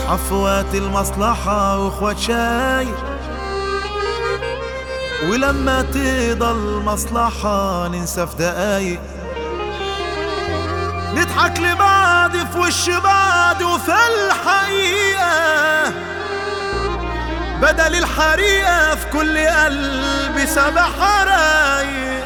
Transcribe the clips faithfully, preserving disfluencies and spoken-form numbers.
عفوات المصلحة واخوات شاي، ولما تضل مصلحة ننسى في دقايق، نضحك لبعض في وش بعض وفي الحقيقة بدل الحريقة في كل قلب سبع حرايق.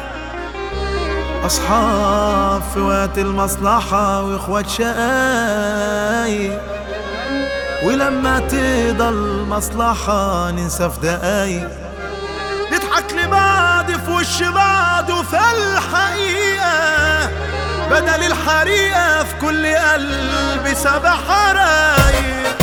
أصحاب في وقت المصلحة واخوات شقايق، ولما تضل مصلحة ننسى في دقايق، نضحك لبعض في وش بعض وفي الحقيقة بدل الحريقة في كل قلب سبع حرايق.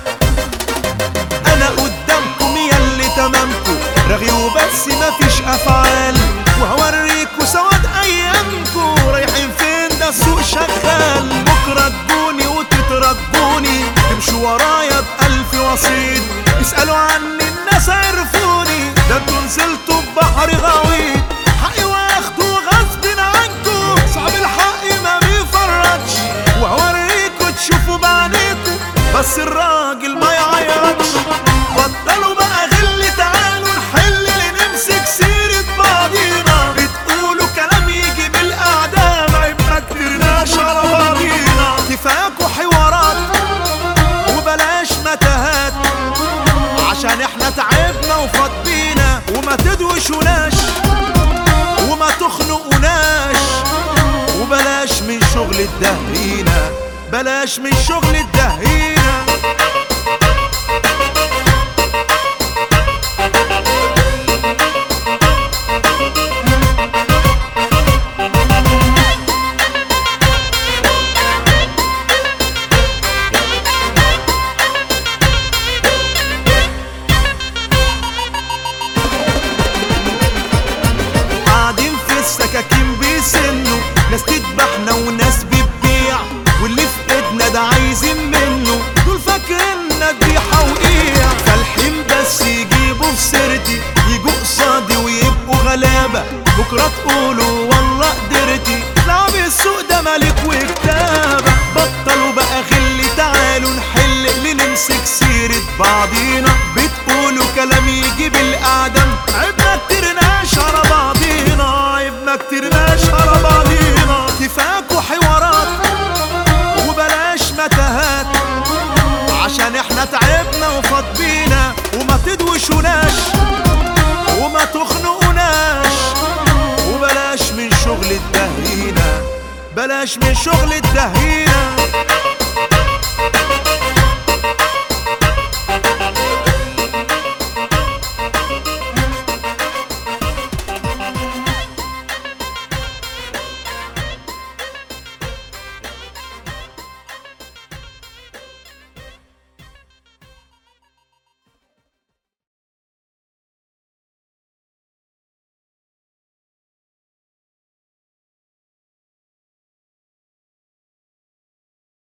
أنا قدامكم ياللي تمامكم رغي وبس مفيش أفعال، وهوريكوا سواد أيامكم رايحين فين ده السوق شغال. بكرة تجوني وتترجوني تمشوا ورايا بألف وسيط، اسألوا عني الناس عرفوني، ده انتوا نزلتوا ببحر غويط. حقي واخدوا غصب عنكم، صعب الحق ما بيفرجش، وهوريكوا تشوفوا بعينيكوا بس الراجل ما يعيطش. بطلوا بقى غل، تعالوا نحل لنمسك سيرة بعضينا. بتقولوا كلام يجي بالأعدام، عيب ما كترناش على بعضينا. كفاياكوا حوارات وبلاش متاهات، عشان احنا تعبنا وفضينا، وما تدوشوناش وما تخنقوناش، وبلاش من شغل الدهرينا، بلاش من شغل الدهرينا. السكاكين بيسنوا، ناس تذبحنا وناس بتبيع، واللي في ايدنا ده عايزين منه، دول فاكريننا ذبيحة وقيع. فالحين بس يجيبوا في سيرتي، يجوا قصادي ويبقوا غلابة، بكرة تقولوا والله قدرتي. لعب السوق ده ملك وكتابة، بطلوا بقى غل، تعالوا نحل لنمسك سيرة بعضينا. بتقولوا كلام يجي بالأعدام، عيبنا كترناش على بعضينا، عيبنا كترناش على بعضينا. كفاكوا حوارات وبلاش متاهات، عشان احنا تعبنا وفضينا، وما تدوشوناش وما تخنقوناش، وبلاش من شغل الدهرينا، بلاش من شغل الدهرينا.